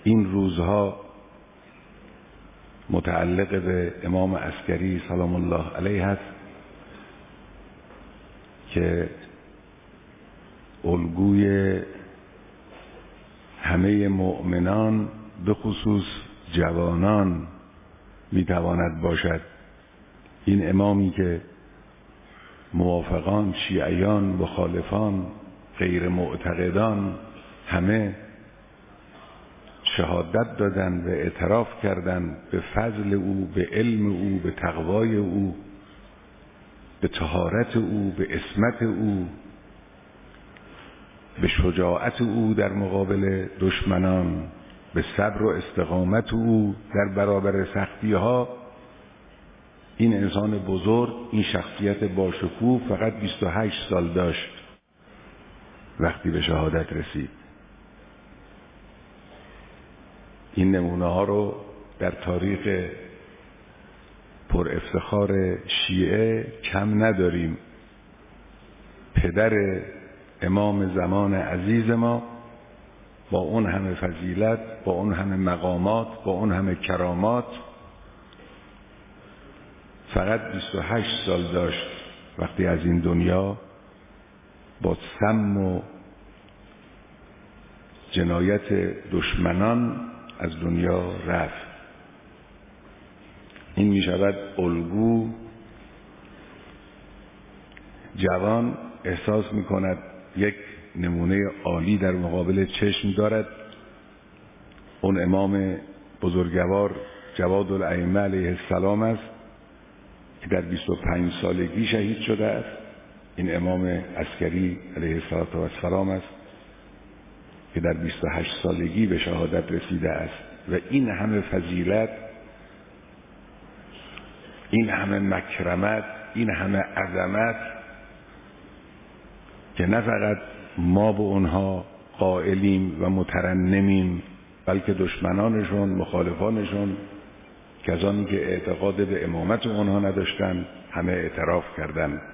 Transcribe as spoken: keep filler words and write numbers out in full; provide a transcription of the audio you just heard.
این روزها متعلق به امام عسکری سلام الله علیه است که الگوی همه مؤمنان به خصوص جوانان میتواند باشد. این امامی که موافقان، شیعیان، مخالفان، غیر معتقدان همه شهادت دادند و اعتراف کردند به فضل او، به علم او، به تقوای او، به طهارت او، به عصمت او، به شجاعت او در مقابل دشمنان، به صبر و استقامت او در برابر سختی ها. این انسان بزرگ، این شخصیت باشکوه فقط بیست و هشت سال داشت وقتی به شهادت رسید. این نمونه ها رو در تاریخ پر افتخار شیعه کم نداریم. پدر امام زمان عزیز ما با اون همه فضیلت، با اون همه مقامات، با اون همه کرامات، فقط بیست و هشت سال داشت وقتی از این دنیا با سم و جنایت دشمنان از دنیا رفت. این می شود الگو. جوان احساس می کند یک نمونه عالی در مقابل چشم دارد. اون امام بزرگوار جواد الائمه علیه السلام است که در بیست و پنج سالگی شهید شده است. این امام عسکری علیه السلام است که در بیست و هشت سالگی به شهادت رسیده است. و این همه فضیلت، این همه مکرمت، این همه عظمت که نه فقط ما به اونها قائلیم و مترنمیم، بلکه دشمنانشون، مخالفانشون، کسانی که اعتقاد به امامت اونها نداشتن، همه اعتراف کردند.